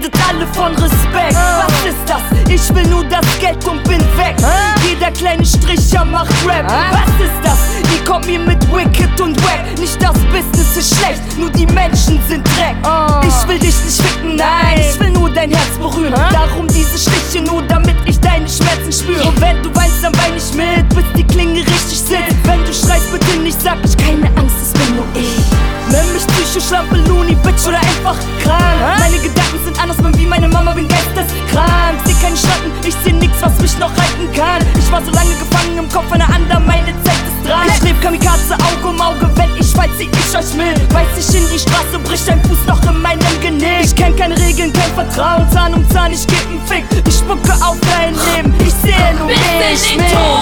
redet alle von Respekt. Was ist das? Ich will nur das Geld und bin weg. Jeder kleine Stricher macht Rap. Was ist das? Die kommt mir mit Wicked und Wack. Nicht das Business ist schlecht, nur die Menschen sind Dreck. Ich will dich nicht ficken, nein, ich will nur dein Herz berühren. Darum diese Stiche, nur damit ich deine Schmerzen spüre. Und wenn du weinst, dann wein ich mit, bis die Klinge richtig sitzt. Wenn du schreist, bitte nicht, sag ich keine Angst, es bin nur ich. Nenn mich Psycho, Schlampe, Looney, Bitch oder einfach krank. Meine Gedanken sind anders, bin wie meine Mama, bin geisteskrank. Seh keine Schatten, ich seh nix, was mich noch halten kann. Ich war so lange gefangen im Kopf einer anderen, meine Zeit ist dran. Ich leb Kamikaze, Auge um Auge, wenn ich fall, zieh ich euch mit. Weiß ich in die Straße, bricht dein Fuß noch in meinem Genick. Ich kenn keine Regeln, kein Vertrauen, Zahn um Zahn, ich geb n Fick. Ich spucke auf dein Leben, ich sehe nur mich. Bis in den Tod,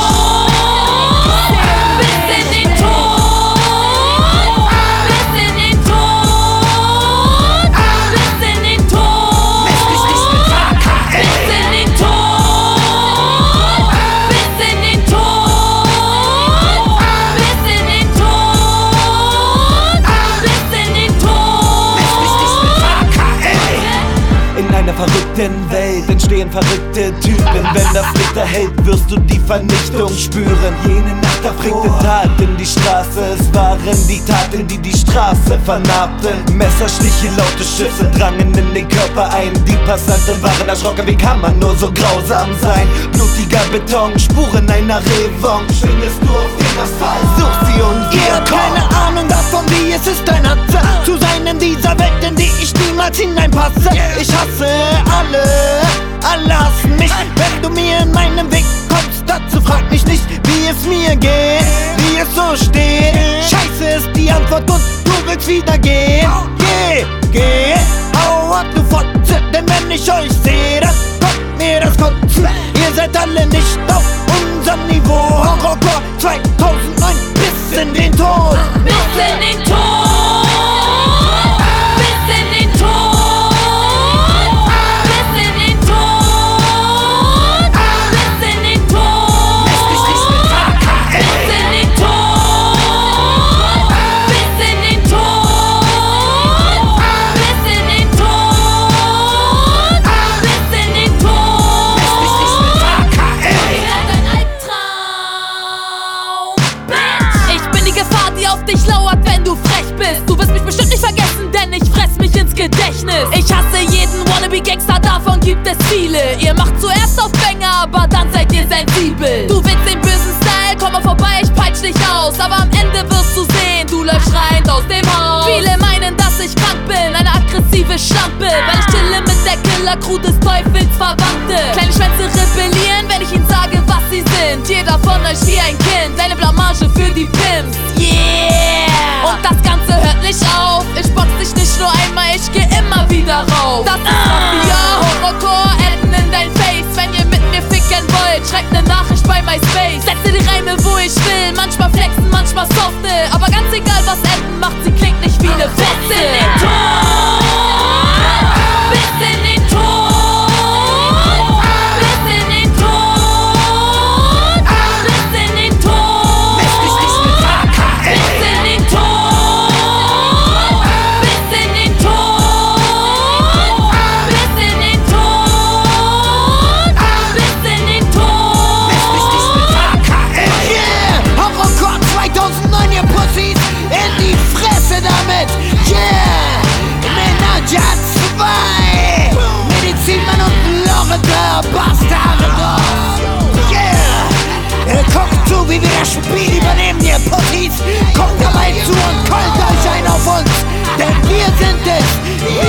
bis in den Tod. Verrückten Welt entstehen verrückte Typen. Wenn das Licht erhält, wirst du die Vernichtung spüren. Jene Nacht erfregte Tat in die Straße. Es waren die Taten, die die Straße vernarbten. Messerstiche, laute Schüsse drangen in den Körper ein. Die Passanten waren erschrocken, wie kann man nur so grausam sein? Blutiger Beton, Spuren einer Revanche. Findest du auf den Asphalt, such sie und ihr habt keine Ahnung davon, wie es ist, ein Hatze zu sein in dieser Welt, in die ich niemals hineinpasse. Ich hasse alle hassen mich. Wenn du mir in meinem Weg kommst, dazu frag mich nicht, wie es mir geht, wie es so steht. Scheiße ist die Antwort und du willst wieder gehen. Geh, hau ab, du Fotze, denn wenn ich euch sehe, dann kommt mir das Kotzen. Ihr seid alle nicht auf unserem Niveau. Horrorcore 2009 bis in den Tod. Bis in den Tod. Bis in den Tod. Dich lauert, wenn du frech bist. Du wirst mich bestimmt nicht vergessen, denn ich fress mich ins Gedächtnis. Ich hasse jeden Wannabe-Gangster, davon gibt es viele. Ihr macht zuerst auf Banger, aber dann seid ihr sensibel. Du willst den bösen Style, komm mal vorbei, ich peitsch dich aus. Aber am Ende wirst du sehen, du läufst schreiend aus dem Haus. Viele meinen, dass ich krank bin, eine aggressive Schlampe, weil ich chille mit der Killer-Crew des Teufels Verwandte. Kleine Schwänze rebellieren, wenn ich ihnen sage, was sie sind. Jeder von euch wie ein Kind, eine Blamage für die Pimps. Yeah! Und das Ganze hört nicht auf. Ich box dich nicht nur einmal, ich geh immer wieder rauf. Das ist Mafia, Horrorcore, Enden in dein Face. Wenn ihr mit mir ficken wollt, schreibt ne Nachricht bei MySpace. Setze die Reime, wo ich will, manchmal flexen, manchmal softe. Aber ganz egal, was Enden macht, sie klingt nicht wie ne Wette. Bis in den Tod! Bis in den Tod! Wie wir das Spiel übernehmen, ihr Pussys. Kommt dabei zu und callt euch ein auf uns, denn wir sind es.